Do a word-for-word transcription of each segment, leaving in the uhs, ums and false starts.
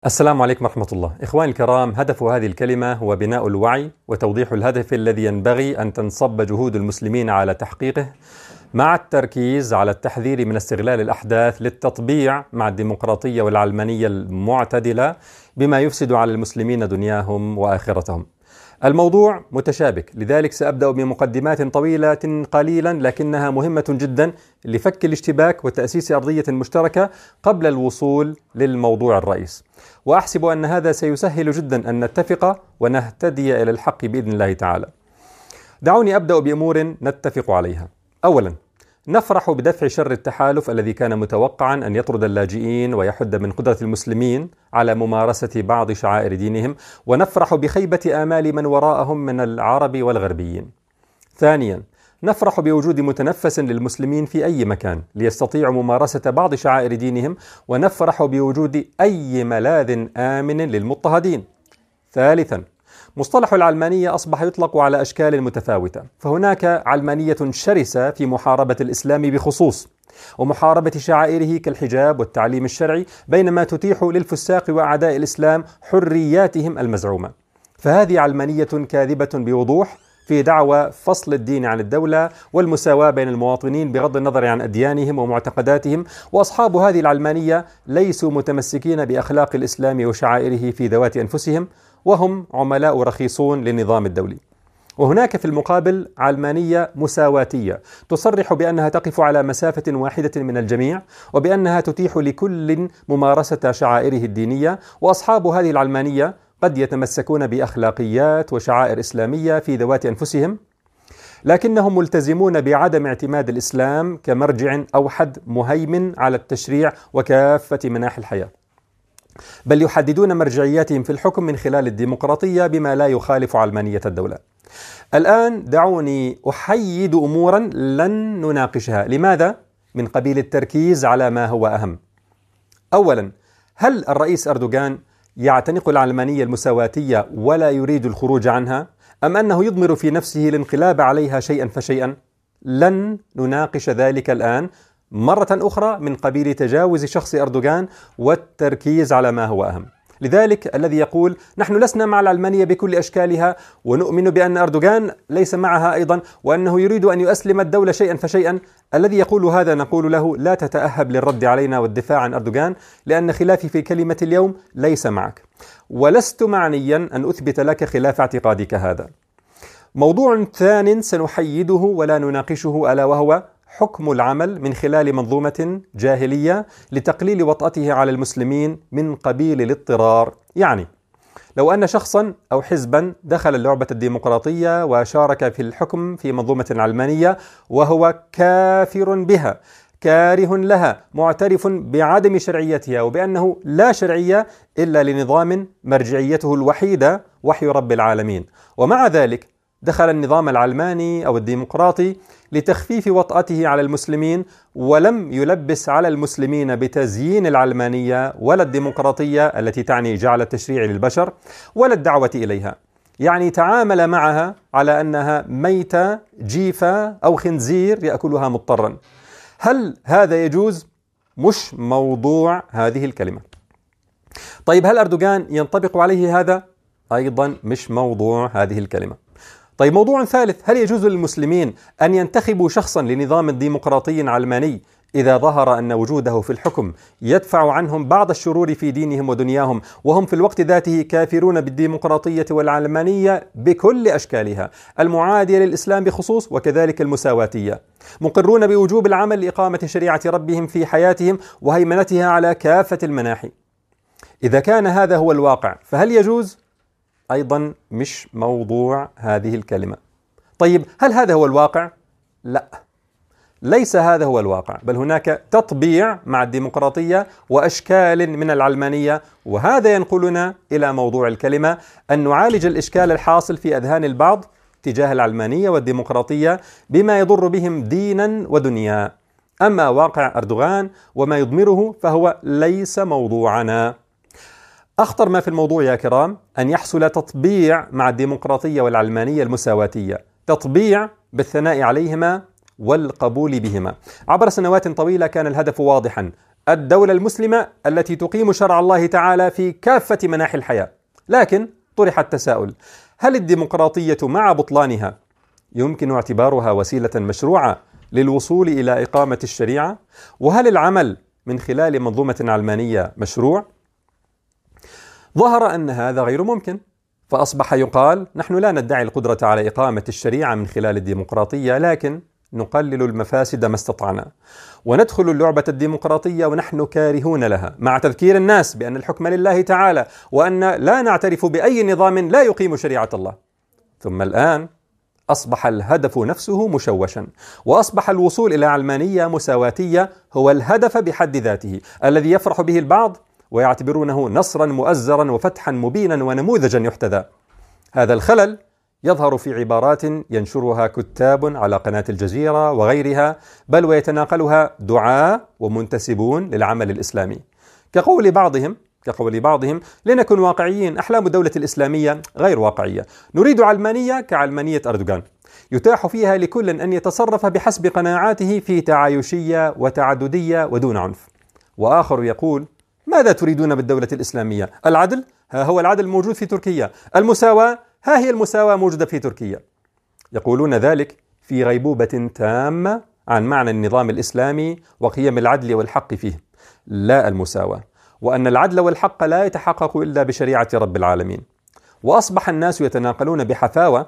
السلام عليكم ورحمة الله. إخواني الكرام، هدف هذه الكلمة هو بناء الوعي وتوضيح الهدف الذي ينبغي أن تنصب جهود المسلمين على تحقيقه، مع التركيز على التحذير من استغلال الأحداث للتطبيع مع الديمقراطية والعلمانية المعتدلة بما يفسد على المسلمين دنياهم وآخرتهم. الموضوع متشابك، لذلك سأبدأ بمقدمات طويلة قليلا لكنها مهمة جدا لفك الاشتباك وتأسيس أرضية مشتركة قبل الوصول للموضوع الرئيس. وأحسب أن هذا سيسهل جدا أن نتفق ونهتدي إلى الحق بإذن الله تعالى. دعوني أبدأ بأمور نتفق عليها. أولا، نفرح بدفع شر التحالف الذي كان متوقعا أن يطرد اللاجئين ويحد من قدرة المسلمين على ممارسة بعض شعائر دينهم، ونفرح بخيبة آمال من وراءهم من العرب والغربيين. ثانيا، نفرح بوجود متنفس للمسلمين في أي مكان ليستطيعوا ممارسة بعض شعائر دينهم، ونفرح بوجود أي ملاذ آمن للمضطهدين. ثالثا، مصطلح العلمانية أصبح يطلق على أشكال متفاوتة، فهناك علمانية شرسة في محاربة الإسلام بخصوص ومحاربة شعائره كالحجاب والتعليم الشرعي، بينما تتيح للفساق وأعداء الإسلام حرياتهم المزعومة. فهذه علمانية كاذبة بوضوح في دعوى فصل الدين عن الدولة والمساواة بين المواطنين بغض النظر عن أديانهم ومعتقداتهم، وأصحاب هذه العلمانية ليسوا متمسكين بأخلاق الإسلام وشعائره في ذوات أنفسهم، وهم عملاء رخيصون للنظام الدولي. وهناك في المقابل علمانية مساواتية تصرح بأنها تقف على مسافة واحدة من الجميع، وبأنها تتيح لكل ممارسة شعائره الدينية، وأصحاب هذه العلمانية قد يتمسكون بأخلاقيات وشعائر إسلامية في ذوات أنفسهم، لكنهم ملتزمون بعدم اعتماد الإسلام كمرجع أوحد مهيمن على التشريع وكافة مناحي الحياة، بل يحددون مرجعياتهم في الحكم من خلال الديمقراطية بما لا يخالف علمانية الدولة. الآن دعوني أحيد أمورا لن نناقشها. لماذا؟ من قبيل التركيز على ما هو أهم. أولا، هل الرئيس أردوغان يعتنق العلمانية المساواتية ولا يريد الخروج عنها، أم أنه يضمر في نفسه الانقلاب عليها شيئا فشيئا؟ لن نناقش ذلك الآن، مرة أخرى من قبيل تجاوز شخص أردوغان والتركيز على ما هو أهم. لذلك الذي يقول نحن لسنا مع العلمانية بكل أشكالها ونؤمن بأن أردوغان ليس معها أيضا وأنه يريد أن يؤسلم الدولة شيئا فشيئا، الذي يقول هذا نقول له لا تتأهب للرد علينا والدفاع عن أردوغان، لأن خلافي في كلمة اليوم ليس معك، ولست معنيا أن أثبت لك خلاف اعتقادك هذا. موضوع ثان سنحيده ولا نناقشه، ألا وهو حكم العمل من خلال منظومة جاهلية لتقليل وطأته على المسلمين من قبيل الاضطرار. يعني لو أن شخصا أو حزبا دخل اللعبة الديمقراطية وشارك في الحكم في منظومة علمانية وهو كافر بها، كاره لها، معترف بعدم شرعيتها وبأنه لا شرعية إلا لنظام مرجعيته الوحيدة وحي رب العالمين، ومع ذلك دخل النظام العلماني أو الديمقراطي لتخفيف وطأته على المسلمين، ولم يلبس على المسلمين بتزيين العلمانية ولا الديمقراطية التي تعني جعل التشريع للبشر ولا الدعوة إليها، يعني تعامل معها على أنها ميتة جيفة أو خنزير يأكلها مضطرا. هل هذا يجوز؟ مش موضوع هذه الكلمة. طيب، هل أردوغان ينطبق عليه هذا؟ أيضا مش موضوع هذه الكلمة. طيب، موضوع ثالث، هل يجوز للمسلمين أن ينتخبوا شخصا لنظام ديمقراطي علماني إذا ظهر أن وجوده في الحكم يدفع عنهم بعض الشرور في دينهم ودنياهم، وهم في الوقت ذاته كافرون بالديمقراطية والعلمانية بكل أشكالها المعادية للإسلام بخصوص وكذلك المساواتية، مقرون بوجوب العمل لإقامة شريعة ربهم في حياتهم وهيمنتها على كافة المناحي؟ إذا كان هذا هو الواقع فهل يجوز؟ أيضا مش موضوع هذه الكلمة. طيب، هل هذا هو الواقع؟ لا، ليس هذا هو الواقع، بل هناك تطبيع مع الديمقراطية وأشكال من العلمانية، وهذا ينقلنا إلى موضوع الكلمة، أن نعالج الإشكال الحاصل في أذهان البعض تجاه العلمانية والديمقراطية بما يضر بهم دينا ودنيا. أما واقع أردوغان وما يضمره فهو ليس موضوعنا. أخطر ما في الموضوع يا كرام أن يحصل تطبيع مع الديمقراطية والعلمانية المساواتية، تطبيع بالثناء عليهما والقبول بهما. عبر سنوات طويلة كان الهدف واضحا، الدولة المسلمة التي تقيم شرع الله تعالى في كافة مناحي الحياة. لكن طرح التساؤل: هل الديمقراطية مع بطلانها يمكن اعتبارها وسيلة مشروعة للوصول إلى إقامة الشريعة؟ وهل العمل من خلال منظومة علمانية مشروع؟ ظهر أن هذا غير ممكن، فأصبح يقال: نحن لا ندعي القدرة على إقامة الشريعة من خلال الديمقراطية، لكن نقلل المفاسد ما استطعنا، وندخل اللعبة الديمقراطية ونحن كارهون لها، مع تذكير الناس بأن الحكم لله تعالى، وأن لا نعترف بأي نظام لا يقيم شريعة الله. ثم الآن أصبح الهدف نفسه مشوشا، وأصبح الوصول إلى علمانية مساواتية هو الهدف بحد ذاته، الذي يفرح به البعض ويعتبرونه نصرا مؤزرا وفتحا مبينا ونموذجا يحتذى. هذا الخلل يظهر في عبارات ينشرها كتاب على قناة الجزيرة وغيرها، بل ويتناقلها دعاة ومنتسبون للعمل الإسلامي، كقول بعضهم كقول بعضهم لنكن واقعيين: أحلام الدولة الإسلامية غير واقعية، نريد علمانية كعلمانية أردوغان، يتاح فيها لكل أن يتصرف بحسب قناعاته في تعايشية وتعددية ودون عنف. وآخر يقول: ماذا تريدون بالدولة الإسلامية؟ العدل؟ ها هو العدل موجود في تركيا. المساواة؟ ها هي المساواة موجودة في تركيا. يقولون ذلك في غيبوبة تامة عن معنى النظام الإسلامي وقيم العدل والحق فيه، لا المساواة، وأن العدل والحق لا يتحقق إلا بشريعة رب العالمين. وأصبح الناس يتناقلون بحفاوة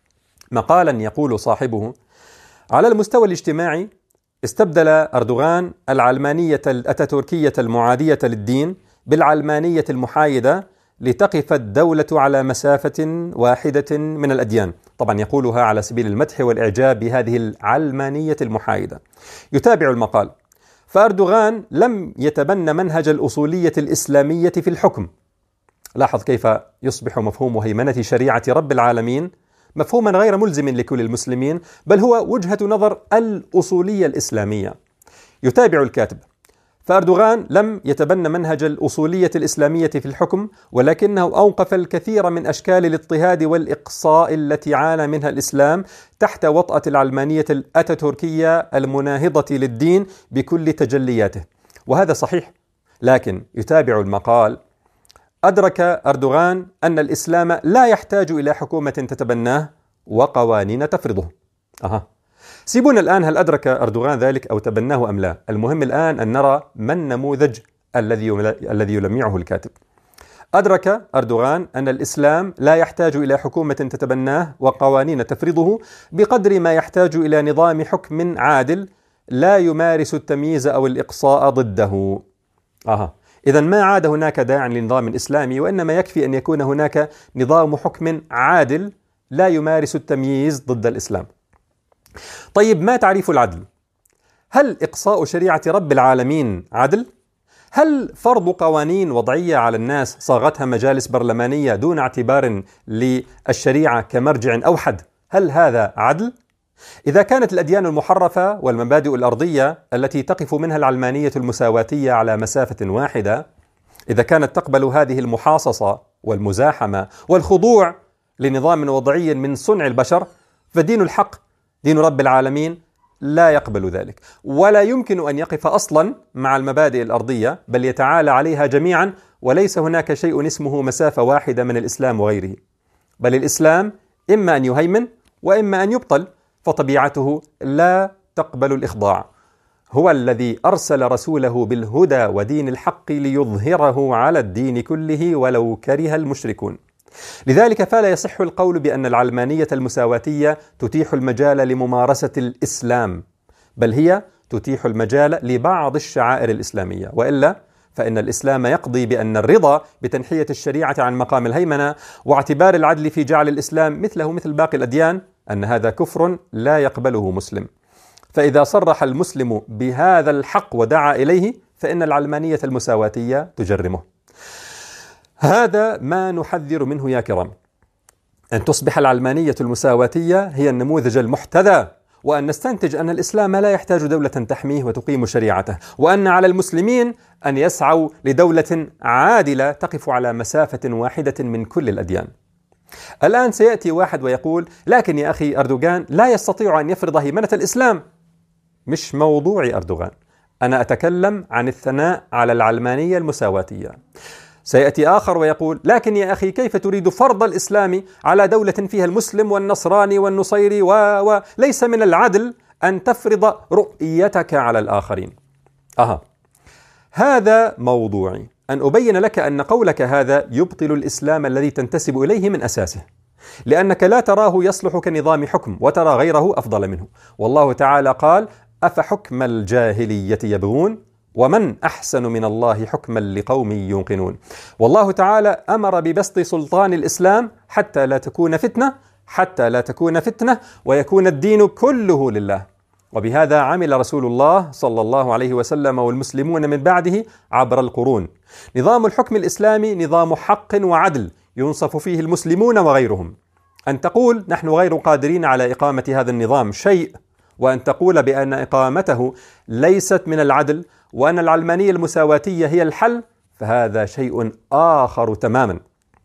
مقالا يقول صاحبه: على المستوى الاجتماعي استبدل أردوغان العلمانية الأتاتوركية المعادية للدين بالعلمانية المحايدة لتقف الدولة على مسافة واحدة من الأديان. طبعا يقولها على سبيل المدح والإعجاب بهذه العلمانية المحايدة. يتابع المقال: فأردوغان لم يتبنى منهج الأصولية الإسلامية في الحكم. لاحظ كيف يصبح مفهوم هيمنة شريعة رب العالمين مفهوما غير ملزم لكل المسلمين، بل هو وجهة نظر الأصولية الإسلامية. يتابع الكاتب: فأردوغان لم يتبنى منهج الأصولية الإسلامية في الحكم، ولكنه أوقف الكثير من أشكال الاضطهاد والإقصاء التي عانى منها الإسلام تحت وطأة العلمانية الأتاتوركية المناهضة للدين بكل تجلياته. وهذا صحيح، لكن يتابع المقال: أدرك أردوغان أن الإسلام لا يحتاج إلى حكومة تتبناه وقوانين تفرضه. أها سيبونا الآن هل أدرك أردوغان ذلك أو تبناه أم لا. المهم الآن أن نرى ما النموذج الذي الذي يلمعه الكاتب. أدرك أردوغان أن الإسلام لا يحتاج إلى حكومة تتبناه وقوانين تفرضه بقدر ما يحتاج إلى نظام حكم عادل لا يمارس التمييز أو الإقصاء ضده. أها إذن ما عاد هناك داع لنظام إسلامي، وإنما يكفي أن يكون هناك نظام حكم عادل لا يمارس التمييز ضد الإسلام. طيب، ما تعريف العدل؟ هل إقصاء شريعة رب العالمين عدل؟ هل فرض قوانين وضعية على الناس صاغتها مجالس برلمانية دون اعتبار للشريعة كمرجع أوحد، هل هذا عدل؟ إذا كانت الأديان المحرفة والمبادئ الأرضية التي تقف منها العلمانية المساواتية على مسافة واحدة، إذا كانت تقبل هذه المحاصصة والمزاحمة والخضوع لنظام وضعي من صنع البشر، فدين الحق دين رب العالمين لا يقبل ذلك، ولا يمكن أن يقف أصلا مع المبادئ الأرضية، بل يتعالى عليها جميعا، وليس هناك شيء اسمه مسافة واحدة من الإسلام وغيره، بل الإسلام إما أن يهيمن وإما أن يبطل، فطبيعته لا تقبل الإخضاع. هو الذي أرسل رسوله بالهدى ودين الحق ليظهره على الدين كله ولو كره المشركون. لذلك فلا يصح القول بأن العلمانية المساواتية تتيح المجال لممارسة الإسلام، بل هي تتيح المجال لبعض الشعائر الإسلامية، وإلا فإن الإسلام يقضي بأن الرضا بتنحية الشريعة عن مقام الهيمنة واعتبار العدل في جعل الإسلام مثله مثل باقي الأديان أن هذا كفر لا يقبله مسلم. فإذا صرح المسلم بهذا الحق ودعا إليه فإن العلمانية المساواتية تجرمه. هذا ما نحذر منه يا كرام، أن تصبح العلمانية المساواتية هي النموذج المحتذى، وأن نستنتج أن الإسلام لا يحتاج دولة تحميه وتقيم شريعته، وأن على المسلمين أن يسعوا لدولة عادلة تقف على مسافة واحدة من كل الأديان. الآن سيأتي واحد ويقول: لكن يا أخي أردوغان لا يستطيع أن يفرض هيمنة الإسلام. مش موضوع أردوغان، أنا أتكلم عن الثناء على العلمانية المساواتية. سيأتي آخر ويقول: لكن يا أخي، كيف تريد فرض الإسلام على دولة فيها المسلم والنصراني والنصيري و... وليس من العدل أن تفرض رؤيتك على الآخرين. أها، هذا موضوعي، أن أبين لك أن قولك هذا يبطل الإسلام الذي تنتسب إليه من أساسه، لأنك لا تراه يصلح كنظام حكم وترى غيره أفضل منه. والله تعالى قال: أفحكم الجاهلية يبغون ومن أحسن من الله حكما لقوم يوقنون. والله تعالى أمر ببسط سلطان الإسلام حتى لا تكون فتنة حتى لا تكون فتنة ويكون الدين كله لله. وبهذا عمل رسول الله صلى الله عليه وسلم والمسلمون من بعده عبر القرون. نظام الحكم الإسلامي نظام حق وعدل ينصف فيه المسلمون وغيرهم. أن تقول نحن غير قادرين على إقامة هذا النظام شيء، وأن تقول بأن إقامته ليست من العدل وأن العلمانية المساواتية هي الحل، فهذا شيء آخر تماما.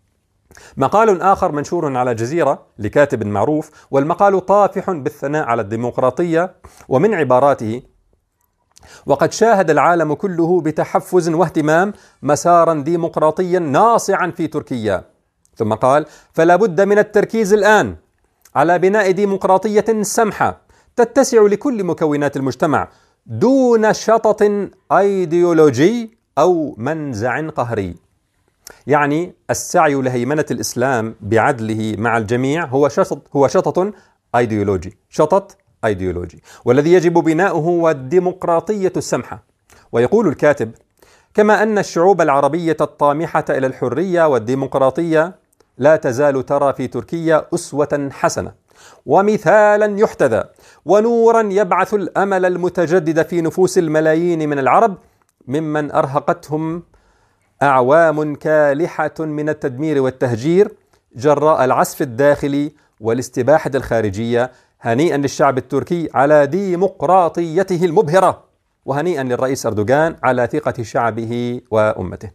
مقال آخر منشور على جزيرة لكاتب معروف، والمقال طافح بالثناء على الديمقراطية، ومن عباراته: وقد شاهد العالم كله بتحفز واهتمام مسارا ديمقراطيا ناصعا في تركيا. ثم قال: فلا بد من التركيز الآن على بناء ديمقراطية سمحة تتسع لكل مكونات المجتمع دون شطط أيديولوجي أو منزع قهري. يعني السعي لهيمنة الإسلام بعدله مع الجميع هو شطط هو شطط أيديولوجي شطط أيديولوجي والذي يجب بناؤه هو الديمقراطية السمحة. ويقول الكاتب: كما أن الشعوب العربية الطامحة إلى الحرية والديمقراطية لا تزال ترى في تركيا أسوة حسنة ومثالا يحتذى ونورا يبعث الأمل المتجدد في نفوس الملايين من العرب ممن أرهقتهم أعوام كالحة من التدمير والتهجير جراء العسف الداخلي والاستباحة الخارجية. هنيئا للشعب التركي على ديمقراطيته المبهرة، وهنيئا للرئيس أردوغان على ثقة شعبه وأمته.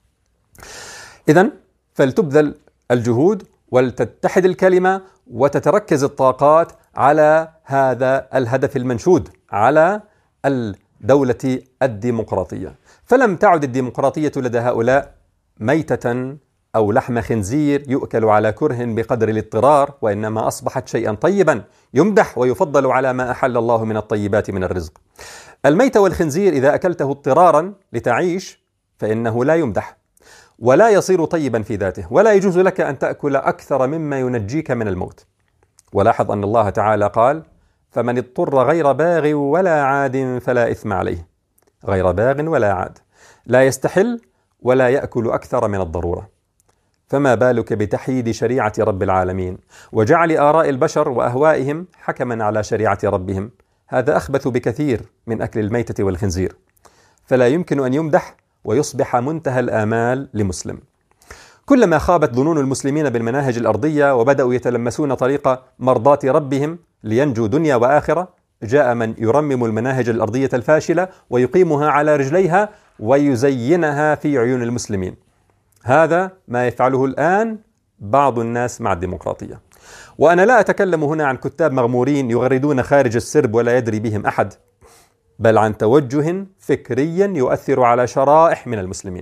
إذن فلتبذل الجهود ولتتحد الكلمة وتتركز الطاقات على هذا الهدف المنشود، على الدولة الديمقراطية. فلم تعد الديمقراطية لدى هؤلاء ميتة أو لحم خنزير يؤكل على كره بقدر الاضطرار، وإنما أصبحت شيئا طيبا يمدح ويفضل على ما أحل الله من الطيبات من الرزق. الميت والخنزير إذا أكلته اضطرارا لتعيش فإنه لا يمدح ولا يصير طيبا في ذاته، ولا يجوز لك أن تأكل أكثر مما ينجيك من الموت. ولاحظ أن الله تعالى قال: فمن اضطر غير باغ ولا عاد فلا إثم عليه. غير باغ ولا عاد، لا يستحل ولا يأكل أكثر من الضرورة. فما بالك بتحييد شريعة رب العالمين وجعل آراء البشر وأهوائهم حكما على شريعة ربهم؟ هذا أخبث بكثير من أكل الميتة والخنزير. فلا يمكن أن يمدح ويصبح منتهى الآمال لمسلم. كلما خابت ظنون المسلمين بالمناهج الأرضية وبدأوا يتلمسون طريق مرضاة ربهم لينجوا دنيا وآخرة، جاء من يرمم المناهج الأرضية الفاشلة ويقيمها على رجليها ويزينها في عيون المسلمين. هذا ما يفعله الآن بعض الناس مع الديمقراطية. وأنا لا أتكلم هنا عن كتاب مغمورين يغردون خارج السرب ولا يدري بهم أحد، بل عن توجه فكري يؤثر على شرائح من المسلمين.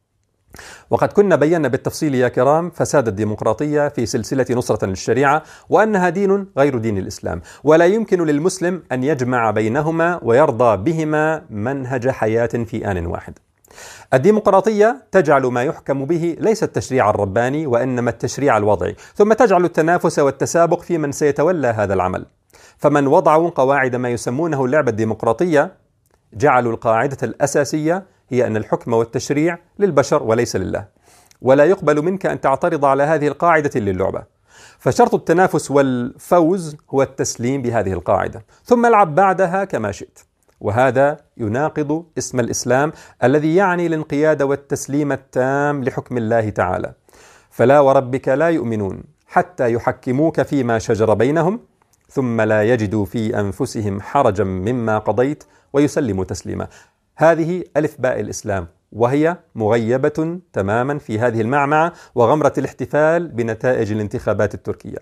وقد كنا بينا بالتفصيل يا كرام فساد الديمقراطية في سلسلة نصرة للشريعة، وأنها دين غير دين الإسلام، ولا يمكن للمسلم أن يجمع بينهما ويرضى بهما منهج حياة في آن واحد. الديمقراطية تجعل ما يحكم به ليس التشريع الرباني وإنما التشريع الوضعي، ثم تجعل التنافس والتسابق في من سيتولى هذا العمل. فمن وضعوا قواعد ما يسمونه اللعبة الديمقراطية جعلوا القاعدة الأساسية هي أن الحكم والتشريع للبشر وليس لله، ولا يقبل منك أن تعترض على هذه القاعدة للعبة. فشرط التنافس والفوز هو التسليم بهذه القاعدة، ثم العب بعدها كما شئت. وهذا يناقض اسم الإسلام الذي يعني الانقياد والتسليم التام لحكم الله تعالى. فلا وربك لا يؤمنون حتى يحكموك فيما شجر بينهم ثم لا يجدوا في أنفسهم حرجا مما قضيت ويسلموا تسليما. هذه ألف باء الإسلام، وهي مغيبة تماما في هذه المعمعة وغمرة الاحتفال بنتائج الانتخابات التركية.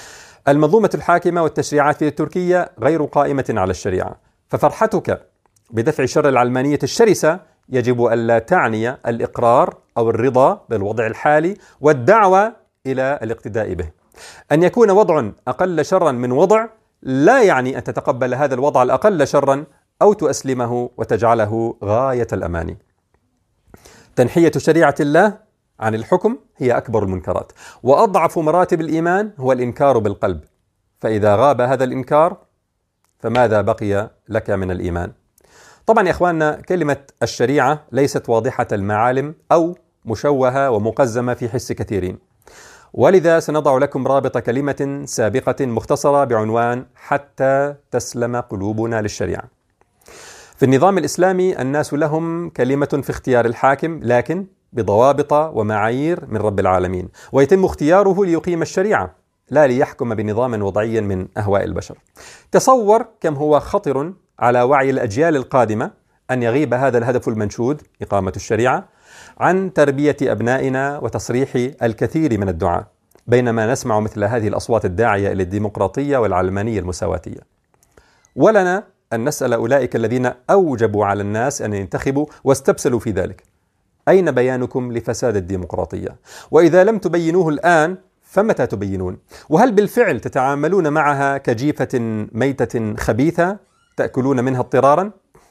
المنظومة الحاكمة والتشريعات في تركيا غير قائمة على الشريعة، ففرحتك بدفع شر العلمانية الشرسة يجب ألا تعني الإقرار أو الرضا بالوضع الحالي والدعوة إلى الاقتداء به. أن يكون وضع أقل شرا من وضع لا يعني أن تتقبل هذا الوضع الأقل شرا أو تؤسلمه وتجعله غاية الأمان. تنحية شريعة الله عن الحكم هي أكبر المنكرات، وأضعف مراتب الإيمان هو الإنكار بالقلب، فإذا غاب هذا الإنكار فماذا بقي لك من الإيمان؟ طبعا يا إخواننا، كلمة الشريعة ليست واضحة المعالم أو مشوهة ومقزمة في حس كثيرين، ولذا سنضع لكم رابط كلمة سابقة مختصرة بعنوان حتى تسلم قلوبنا للشريعة. في النظام الإسلامي الناس لهم كلمة في اختيار الحاكم، لكن بضوابط ومعايير من رب العالمين، ويتم اختياره ليقيم الشريعة لا ليحكم بنظام وضعي من أهواء البشر. تصور كم هو خطر على وعي الأجيال القادمة أن يغيب هذا الهدف المنشود إقامة الشريعة عن تربية أبنائنا وتصريح الكثير من الدعاة، بينما نسمع مثل هذه الأصوات الداعية إلى الديمقراطية والعلمانية المساواتية. ولنا أن نسأل أولئك الذين أوجبوا على الناس أن ينتخبوا واستبسلوا في ذلك: أين بيانكم لفساد الديمقراطية؟ وإذا لم تبينوه الآن فمتى تبينون؟ وهل بالفعل تتعاملون معها كجيفة ميتة خبيثة تأكلون منها اضطرارا؟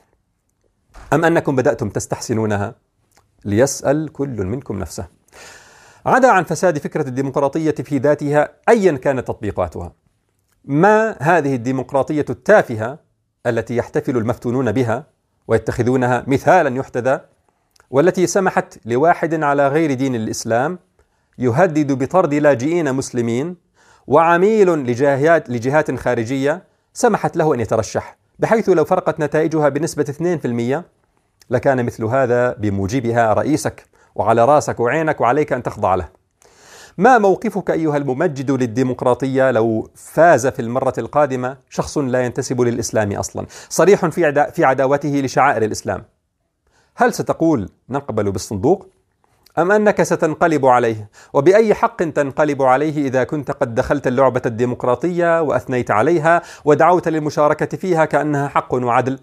أم أنكم بدأتم تستحسنونها؟ ليسأل كل منكم نفسه. عدا عن فساد فكرة الديمقراطية في ذاتها أيا كانت تطبيقاتها، ما هذه الديمقراطية التافهة التي يحتفل المفتونون بها ويتخذونها مثالا يحتذى، والتي سمحت لواحد على غير دين الإسلام يهدد بطرد لاجئين مسلمين وعميل لجهات, لجهات خارجية سمحت له أن يترشح، بحيث لو فرقت نتائجها بنسبة اثنين بالمئة لكان مثل هذا بموجبها رئيسك وعلى راسك وعينك وعليك أن تخضع له. ما موقفك أيها الممجد للديمقراطية لو فاز في المرة القادمة شخص لا ينتسب للإسلام أصلا، صريح في عدا في عداوته لشعائر الإسلام؟ هل ستقول نقبل بالصندوق؟ أم أنك ستنقلب عليه؟ وبأي حق تنقلب عليه إذا كنت قد دخلت اللعبة الديمقراطية وأثنيت عليها ودعوت للمشاركة فيها كأنها حق وعدل؟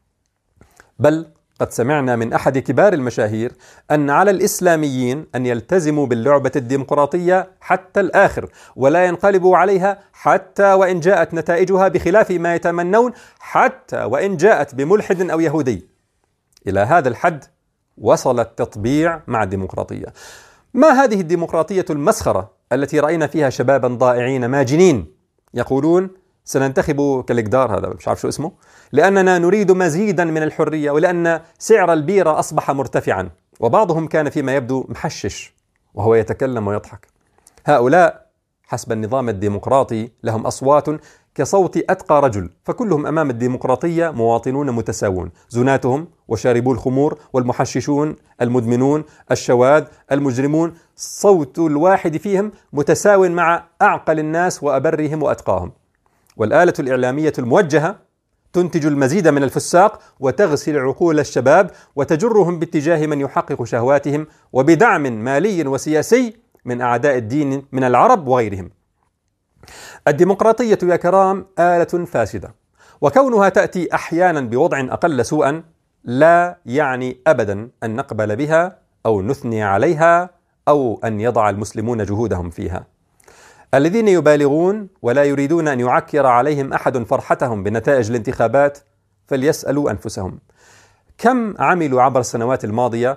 بل قد سمعنا من أحد كبار المشاهير أن على الإسلاميين أن يلتزموا باللعبة الديمقراطية حتى الآخر ولا ينقلبوا عليها حتى وإن جاءت نتائجها بخلاف ما يتمنون، حتى وإن جاءت بملحد أو يهودي. إلى هذا الحد وصل التطبيع مع الديمقراطية. ما هذه الديمقراطية المسخرة التي رأينا فيها شبابا ضائعين ماجنين يقولون سننتخب كالإقدار، هذا مش عارف شو اسمه، لأننا نريد مزيدا من الحرية ولأن سعر البيرة أصبح مرتفعا، وبعضهم كان فيما يبدو محشش وهو يتكلم ويضحك. هؤلاء حسب النظام الديمقراطي لهم أصوات كصوت أتقى رجل، فكلهم أمام الديمقراطية مواطنون متساوون، زناتهم وشاربو الخمور والمحششون المدمنون الشواذ المجرمون، صوت الواحد فيهم متساو مع أعقل الناس وأبرهم وأتقاهم. والآلة الإعلامية الموجهة تنتج المزيد من الفساق وتغسل عقول الشباب وتجرهم باتجاه من يحقق شهواتهم وبدعم مالي وسياسي من أعداء الدين من العرب وغيرهم. الديمقراطية يا كرام آلة فاسدة، وكونها تأتي أحيانا بوضع أقل سوءا لا يعني أبدا أن نقبل بها أو نثني عليها أو أن يضع المسلمون جهودهم فيها. الذين يبالغون ولا يريدون أن يعكر عليهم أحد فرحتهم بنتائج الانتخابات فليسألوا أنفسهم كم عملوا عبر السنوات الماضية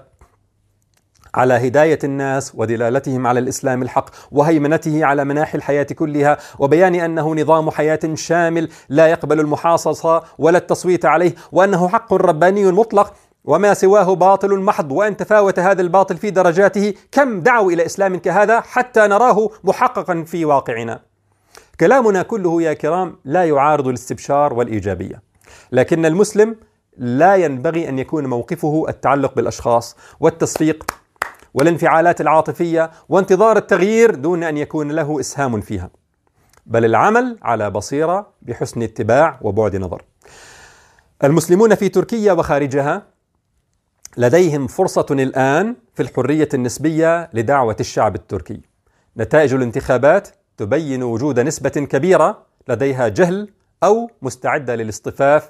على هداية الناس ودلالتهم على الإسلام الحق وهيمنته على مناحي الحياة كلها وبيان أنه نظام حياة شامل لا يقبل المحاصصة ولا التصويت عليه، وأنه حق رباني مطلق وما سواه باطل محض، وأن تفاوت هذا الباطل في درجاته. كم دعوا إلى إسلام كهذا حتى نراه محققا في واقعنا. كلامنا كله يا كرام لا يعارض الاستبشار والإيجابية، لكن المسلم لا ينبغي أن يكون موقفه التعلق بالأشخاص والتصفيق والانفعالات العاطفية وانتظار التغيير دون أن يكون له إسهام فيها، بل العمل على بصيرة بحسن اتباع وبعد نظر. المسلمون في تركيا وخارجها لديهم فرصة الآن في الحرية النسبية لدعوة الشعب التركي. نتائج الانتخابات تبين وجود نسبة كبيرة لديها جهل أو مستعدة للاصطفاف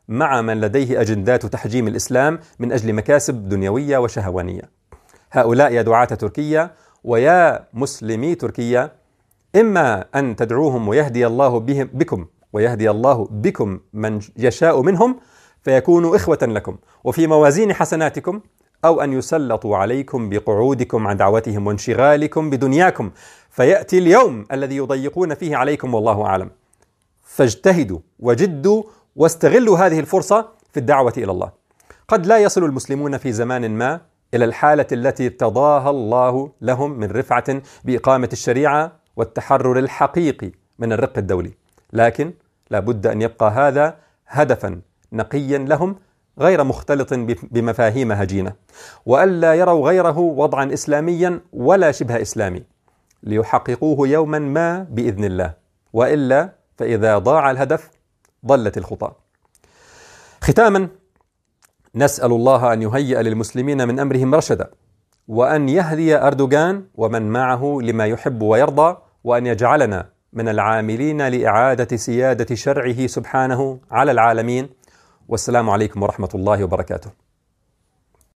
مع من لديه أجندات تحجيم الإسلام من أجل مكاسب دنيوية وشهوانية. هؤلاء يا دعاة تركيا ويا مسلمي تركيا، إما أن تدعوهم ويهدي الله بهم بكم ويهدي الله بكم من يشاء منهم فيكونوا إخوة لكم وفي موازين حسناتكم، أو أن يسلطوا عليكم بقعودكم عن دعوتهم وانشغالكم بدنياكم، فيأتي اليوم الذي يضيقون فيه عليكم والله أعلم. فاجتهدوا وجدوا واستغلوا هذه الفرصة في الدعوة إلى الله. قد لا يصل المسلمون في زمان ما إلى الحالة التي ارتضاها الله لهم من رفعة بإقامة الشريعة والتحرر الحقيقي من الرق الدولي، لكن لا بد أن يبقى هذا هدفا نقيا لهم غير مختلط بمفاهيم هجينة، وألا يروا غيره وضعا إسلاميا ولا شبه إسلامي ليحققوه يوما ما بإذن الله، وإلا فإذا ضاع الهدف ضلت الخطى. ختاما، نسأل الله أن يهيئ للمسلمين من أمرهم رشدا، وأن يهدي أردوغان ومن معه لما يحب ويرضى، وأن يجعلنا من العاملين لإعادة سيادة شرعه سبحانه على العالمين. والسلام عليكم ورحمة الله وبركاته.